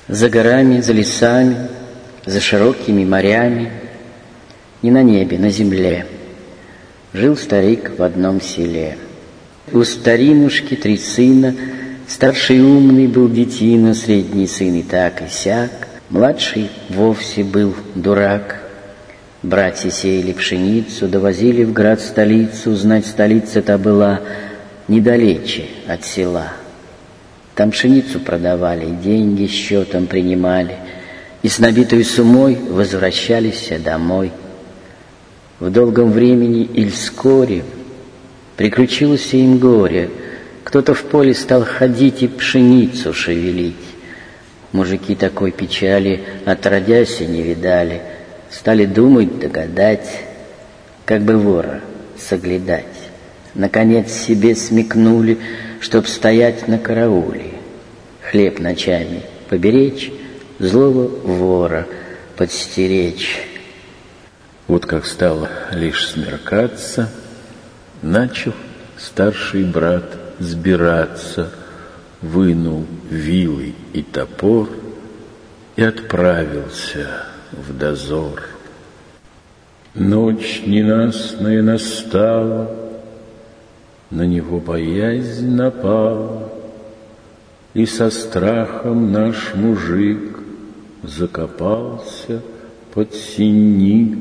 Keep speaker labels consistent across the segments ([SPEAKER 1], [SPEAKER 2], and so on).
[SPEAKER 1] За горами, за лесами, за широкими морями, не на небе, на земле, жил старик в одном селе. У старинушки 3 сына, старший умный был детина, средний сын и так и сяк, младший вовсе был дурак. Братья сеяли пшеницу, довозили в град-столицу, знать, столица-то была недалече от села. Там пшеницу продавали, деньги счетом принимали, и с набитой сумой возвращались домой. В долгом времени или вскоре приключилось им горе. Кто-то в поле стал ходить и пшеницу шевелить. Мужики такой печали отродясь и не видали. Стали думать, догадать, как бы вора соглядать. Наконец себе смекнули, чтоб стоять на карауле, хлеб ночами поберечь, злого вора подстеречь.
[SPEAKER 2] Вот как стало лишь смеркаться, начал старший брат сбираться, вынул вилы и топор и отправился в дозор. Ночь ненастная настала, на него боязнь напала, и со страхом наш мужик закопался под синик.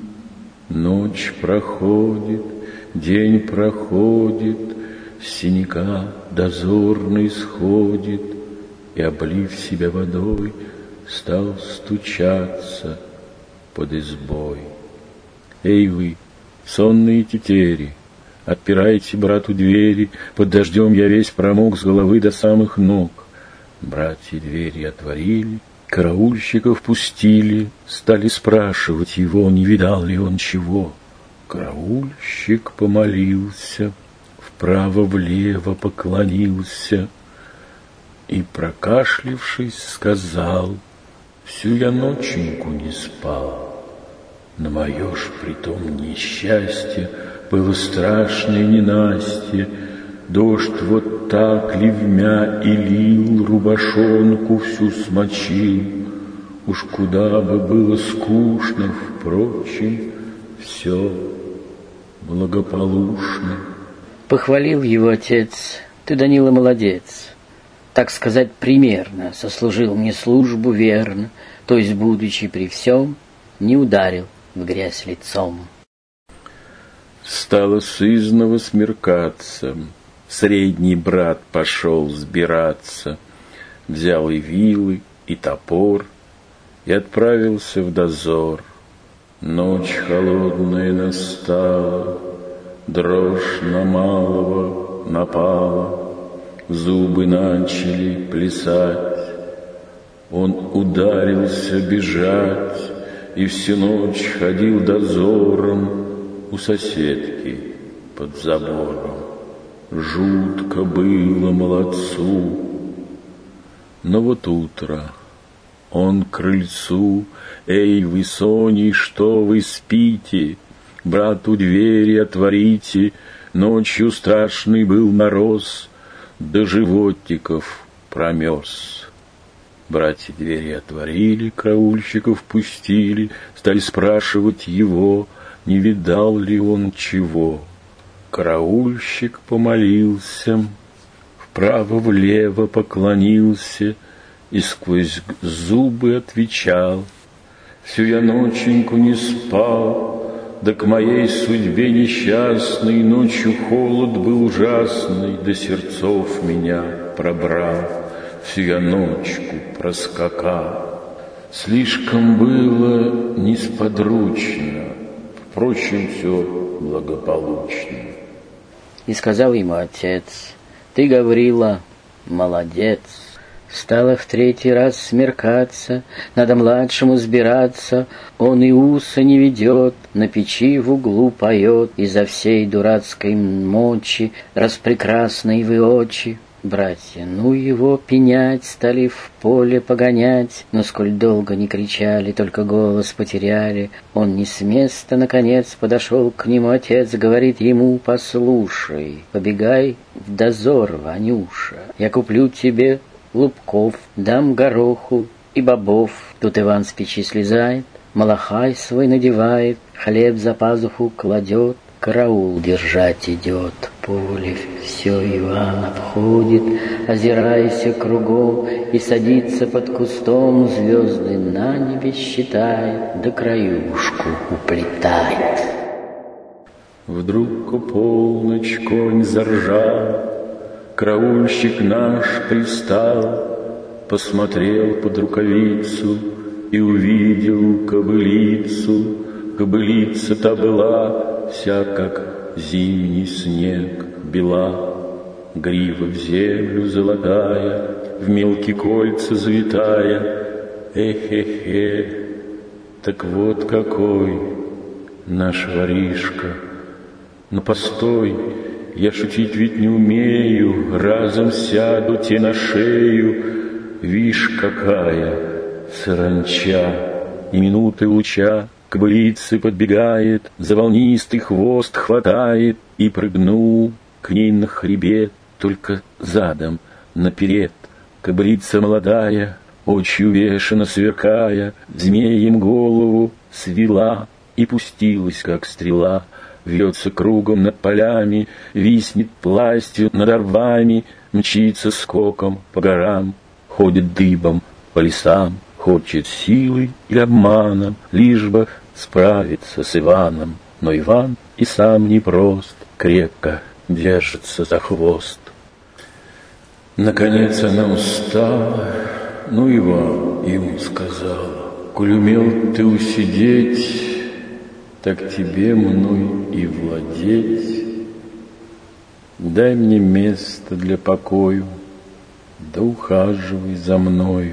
[SPEAKER 2] Ночь проходит, день проходит, с синяка дозорный сходит и, облив себя водой, стал стучаться под избой. Эй вы, сонные тетери, отпирайте брату двери, под дождем я весь промок с головы до самых ног. Братья двери отворили, караульщиков пустили, стали спрашивать его, не видал ли он чего. Караульщик помолился, вправо-влево поклонился и, прокашлившись, сказал: всю я ноченьку не спал, на мое ж притом несчастье было страшное ненастье. Дождь вот так ливмя и лил, рубашонку всю смочил. Уж куда бы было скучно, впрочем, все благополучно.
[SPEAKER 1] Похвалил его отец: ты, Данила, молодец, так сказать, примерно сослужил мне службу верно, то есть, будучи при всем, не ударил в грязь лицом.
[SPEAKER 2] Стало сызнова смеркаться, средний брат пошел сбираться, взял и вилы, и топор, и отправился в дозор. Ночь холодная настала, дрожь на малого напала, зубы начали плясать. Он ударился бежать и всю ночь ходил дозором у соседки под забором. Жутко было молодцу. Но вот утро, он к крыльцу: эй, вы, Сони, что вы спите? Брату двери отворите, ночью страшный был мороз, до животиков промерз. Братья двери отворили, караульщиков пустили, стали спрашивать его, не видал ли он чего. Караульщик помолился, вправо-влево поклонился и сквозь зубы отвечал: всю я ноченьку не спал, да к моей судьбе несчастной ночью холод был ужасный, до сердцов меня пробрал. Всю я ночку проскакал, слишком было несподручно, впрочем, все благополучно.
[SPEAKER 1] И сказал ему отец: ты, Гаврила, молодец. Стало в 3-й раз смеркаться, надо младшему сбираться. Он и уса не ведет, на печи в углу поет, изо всей дурацкой мочи распрекрасной вы очи. Братья, ну его пенять, стали в поле погонять, но сколь долго не кричали, только голос потеряли. Он не с места, наконец, подошел к нему отец, говорит ему: послушай, побегай в дозор, Ванюша, я куплю тебе лубков, дам гороху и бобов. Тут Иван с печи слезает, малахай свой надевает, хлеб за пазуху кладет, караул держать идет. Поле все Иван обходит, озираясь кругом, и садится под кустом, звезды на небе считает, да краюшку уплетает.
[SPEAKER 2] Вдруг у полночь конь заржал, караульщик наш пристал, посмотрел под рукавицу и увидел кобылицу. Кобылица-то была вся, как зимний снег, бела, грива в землю золотая, в мелкие кольца завитая. Эхе-хе, так вот какой наш воришка. Но постой, я шутить ведь не умею, разом сяду те на шею. Вишь, какая саранча, и минуты луча к кобылице подбегает, за волнистый хвост хватает и прыгнул к ней на хребет, только задом наперед. Кобылица молодая, очи увешана сверкая, змеем голову свела и пустилась, как стрела. Вьется кругом над полями, виснет пластью над орвами, мчится скоком по горам, ходит дыбом по лесам, хочет силой или обманом, лишь бы справиться с Иваном. Но Иван и сам непрост, крепко держится за хвост. Наконец она устала, ну Иван ему сказала: «Коль умел ты усидеть, так тебе мной и владеть. Дай мне место для покою, да ухаживай за мною.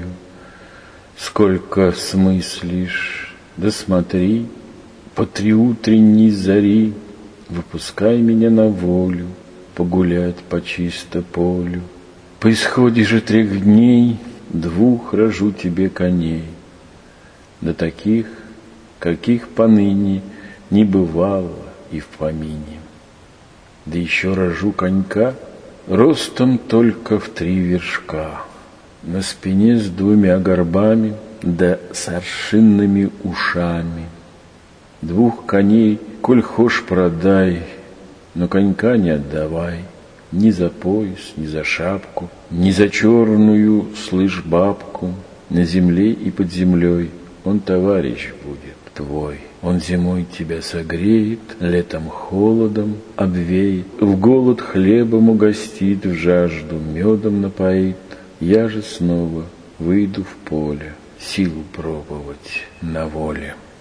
[SPEAKER 2] Сколько смыслишь, да смотри, по три утренней зари выпускай меня на волю, погулять по чисто полю. По исходе же 3 дней 2 рожу тебе коней, да таких, каких поныне не бывало и в помине. Да еще рожу конька ростом только в 3 вершка, на спине с 2 горбами, да с аршинными ушами. 2 коней, коль хошь продай, но конька не отдавай, ни за пояс, ни за шапку, ни за черную, слышь, бабку. На земле и под землей он товарищ будет твой. Он зимой тебя согреет, летом холодом обвеет, в голод хлебом угостит, в жажду медом напоит. Я же снова выйду в поле, силу пробовать на воле».